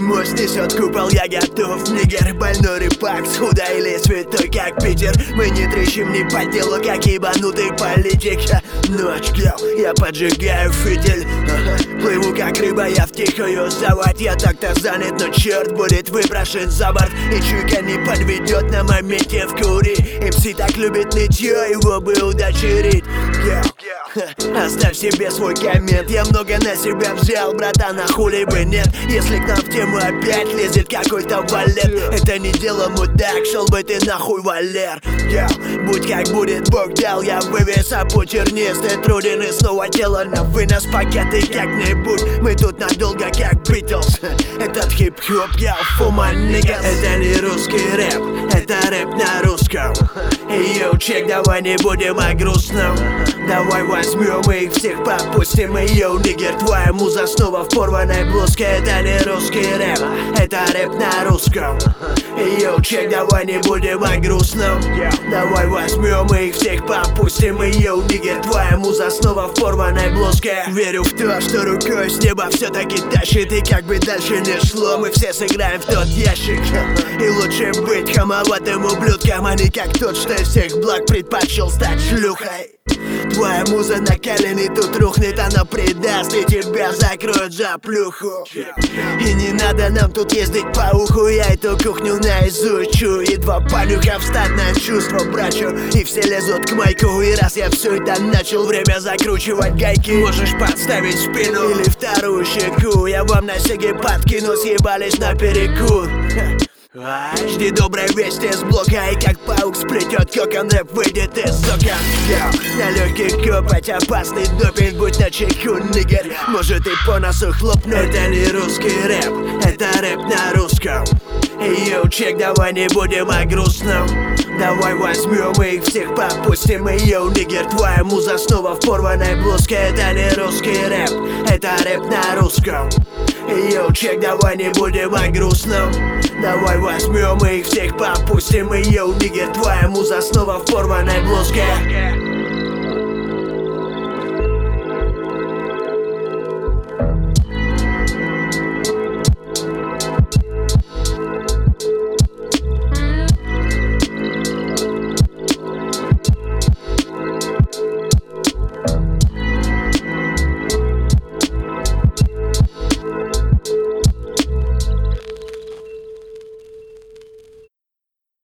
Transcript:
мост несет купол, я готов. Нигер, больной рыбак, схуда или святой, как Питер. Мы не трещим ни по делу, как ебанутый политик. Ночь, я поджигаю фитиль. Плыву как рыба, я втихую завод. Я так-то занят, но черт будет выброшен за борт. И чуйка не подведет на моменте в кури. МС так любит нытье, его бы удочерить. Оставь себе свой коммент. Я много на себя взял, братан, а хули бы нет. Если к нам в тему опять лезет какой-то валет, это не дело, мудак, шел бы ты нахуй, Валер. Будь как будет, Бог дал, я вывез, а путь тернистый, труден. И снова дело на вынос, пакеты как-нибудь. Мы тут надолго, как Битлз. Этот хип-хоп, я фума, нигас. Это не русский рэп, это рэп на русском. Йоу, чек, давай не будем о грустном. Давай возьмем их всех, попустим. Йоу, нигер, твоя муза снова в порванной блузке. Это не русский рэп, это рэп на русском. Йоу, чек, давай не будем о грустном. Давай возьмем их всех, попустим. Йоу, нигер, твоя муза снова в порванной блузке. Верю в то, что рукой с неба все-таки тащит. И как бы дальше не шло, мы все сыграем в тот ящик. И лучше быть хамоватым ублюдком, а не как тот, что из всех благ предпочел стать шлюхой. Твоя муза на колени тут рухнет, она предаст, и тебя закроют за плюху. И не надо нам тут ездить по уху, я эту кухню наизучу. Едва понюхав, встать на чувство брачу, и все лезут к майку. И раз я все это начал, время закручивать гайки. Можешь подставить спину или вторую щеку, я вам на сеге подкину, съебались на перекур. Жди доброй вести с блока, и как паук сплетет кокон, рэп выйдет из окон. На легкий копать опасный допинг, будь начеку, нигер. Может и по носу хлопнуть. Это не русский рэп, это рэп на русском. Йоу, чек, давай не будем о грустном. Давай возьмем их всех, попустим. Йоу, нигер, твоя муза снова в порванной блузке. Это не русский рэп, это рэп на русском. Йоу, чек, давай не будем о грустном. Давай возьмем их всех, попустим. Йоу, нигер, твоя муза снова в порванной блузке.